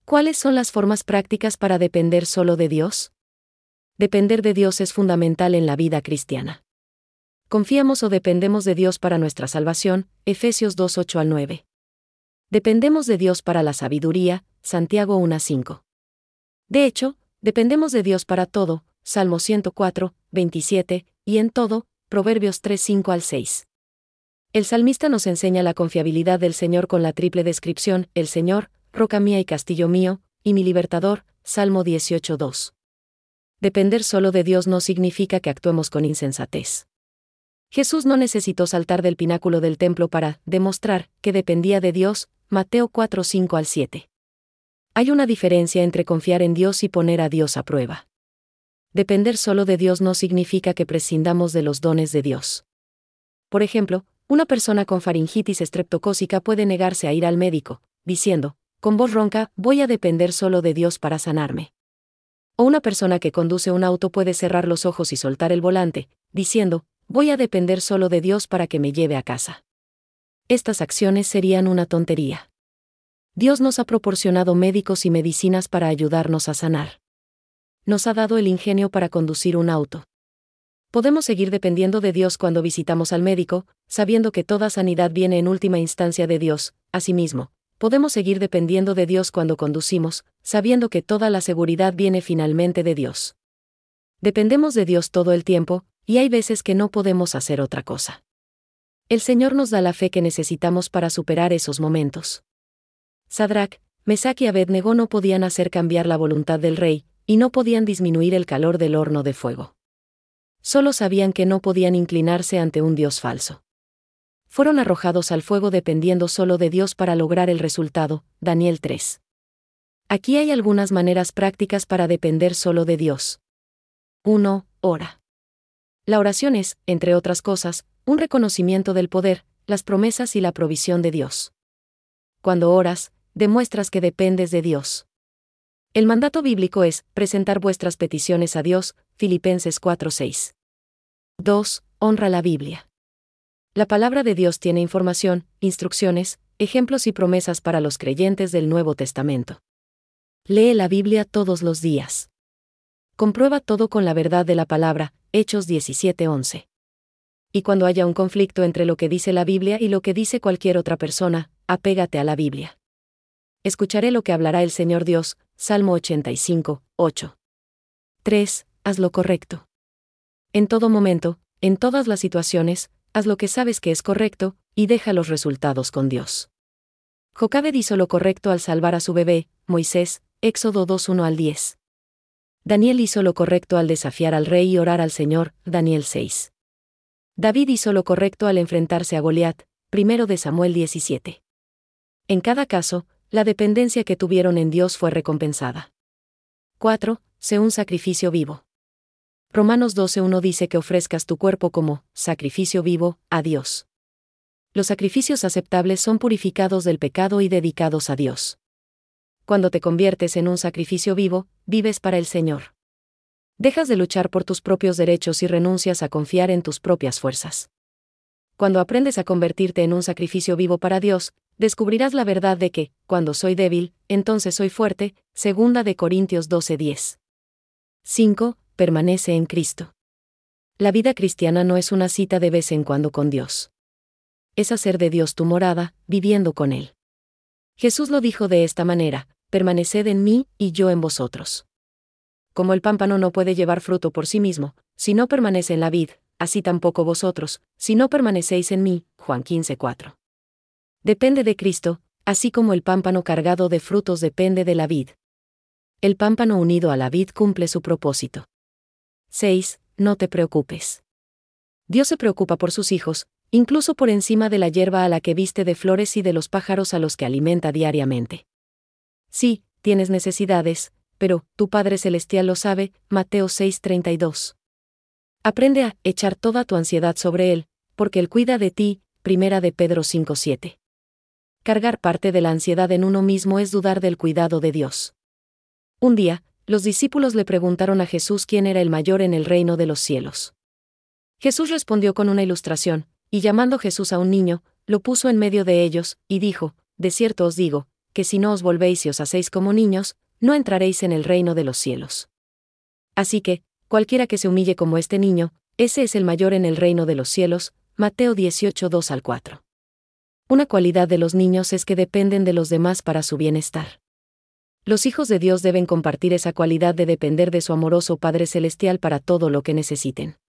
¿Cuáles son las formas prácticas para depender solo de Dios? Depender de Dios es fundamental en la vida cristiana. Confiamos o dependemos de Dios para nuestra salvación, Efesios 2:8-9. Dependemos de Dios para la sabiduría, Santiago 1:5. De hecho, dependemos de Dios para todo, Salmo 104, 27, y en todo, Proverbios 3:5-6. El salmista nos enseña la confiabilidad del Señor con la triple descripción, el Señor, roca mía y castillo mío, y mi libertador, Salmo 18:2. Depender solo de Dios no significa que actuemos con insensatez. Jesús no necesitó saltar del pináculo del templo para demostrar que dependía de Dios, Mateo 4:5-7. Hay una diferencia entre confiar en Dios y poner a Dios a prueba. Depender solo de Dios no significa que prescindamos de los dones de Dios. Por ejemplo, una persona con faringitis estreptocócica puede negarse a ir al médico, diciendo, con voz ronca, voy a depender solo de Dios para sanarme. O una persona que conduce un auto puede cerrar los ojos y soltar el volante, diciendo, voy a depender solo de Dios para que me lleve a casa. Estas acciones serían una tontería. Dios nos ha proporcionado médicos y medicinas para ayudarnos a sanar. Nos ha dado el ingenio para conducir un auto. Podemos seguir dependiendo de Dios cuando visitamos al médico, sabiendo que toda sanidad viene en última instancia de Dios. Asimismo, podemos seguir dependiendo de Dios cuando conducimos, sabiendo que toda la seguridad viene finalmente de Dios. Dependemos de Dios todo el tiempo, y hay veces que no podemos hacer otra cosa. El Señor nos da la fe que necesitamos para superar esos momentos. Sadrac, Mesac y Abed-Negó no podían hacer cambiar la voluntad del rey, y no podían disminuir el calor del horno de fuego. Solo sabían que no podían inclinarse ante un Dios falso. Fueron arrojados al fuego dependiendo solo de Dios para lograr el resultado, Daniel 3. Aquí hay algunas maneras prácticas para depender solo de Dios. 1. Ora. La oración es, entre otras cosas, un reconocimiento del poder, las promesas y la provisión de Dios. Cuando oras, demuestras que dependes de Dios. El mandato bíblico es presentar vuestras peticiones a Dios, Filipenses 4:6. 2. Honra la Biblia. La palabra de Dios tiene información, instrucciones, ejemplos y promesas para los creyentes del Nuevo Testamento. Lee la Biblia todos los días. Comprueba todo con la verdad de la palabra, Hechos 17:11. Y cuando haya un conflicto entre lo que dice la Biblia y lo que dice cualquier otra persona, apégate a la Biblia. Escucharé lo que hablará el Señor Dios, Salmo 85:8. 3. Haz lo correcto. En todo momento, en todas las situaciones, haz lo que sabes que es correcto, y deja los resultados con Dios. Jocabed hizo lo correcto al salvar a su bebé, Moisés, Éxodo 2:1-10. Daniel hizo lo correcto al desafiar al rey y orar al Señor, Daniel 6. David hizo lo correcto al enfrentarse a Goliat, 1 de Samuel 17. En cada caso, la dependencia que tuvieron en Dios fue recompensada. 4. Sé un sacrificio vivo. Romanos 12:1 dice que ofrezcas tu cuerpo como sacrificio vivo a Dios. Los sacrificios aceptables son purificados del pecado y dedicados a Dios. Cuando te conviertes en un sacrificio vivo, vives para el Señor. Dejas de luchar por tus propios derechos y renuncias a confiar en tus propias fuerzas. Cuando aprendes a convertirte en un sacrificio vivo para Dios, descubrirás la verdad de que, cuando soy débil, entonces soy fuerte, 2 de Corintios 12:10. 5. Permanece en Cristo. La vida cristiana no es una cita de vez en cuando con Dios. Es hacer de Dios tu morada, viviendo con Él. Jesús lo dijo de esta manera: permaneced en mí, y yo en vosotros. Como el pámpano no puede llevar fruto por sí mismo, si no permanece en la vid, así tampoco vosotros, si no permanecéis en mí, Juan 15:4. Depende de Cristo, así como el pámpano cargado de frutos depende de la vid. El pámpano unido a la vid cumple su propósito. 6. No te preocupes. Dios se preocupa por sus hijos, incluso por encima de la hierba a la que viste de flores y de los pájaros a los que alimenta diariamente. Sí, tienes necesidades, pero tu Padre Celestial lo sabe, Mateo 6:32. Aprende a echar toda tu ansiedad sobre Él, porque Él cuida de ti, 1 de Pedro 5:7. Cargar parte de la ansiedad en uno mismo es dudar del cuidado de Dios. Un día, los discípulos le preguntaron a Jesús quién era el mayor en el reino de los cielos. Jesús respondió con una ilustración, y llamando Jesús a un niño, lo puso en medio de ellos, y dijo: de cierto os digo, que si no os volvéis y os hacéis como niños, no entraréis en el reino de los cielos. Así que, cualquiera que se humille como este niño, ese es el mayor en el reino de los cielos. Mateo 18, 2-4. Una cualidad de los niños es que dependen de los demás para su bienestar. Los hijos de Dios deben compartir esa cualidad de depender de su amoroso Padre Celestial para todo lo que necesiten.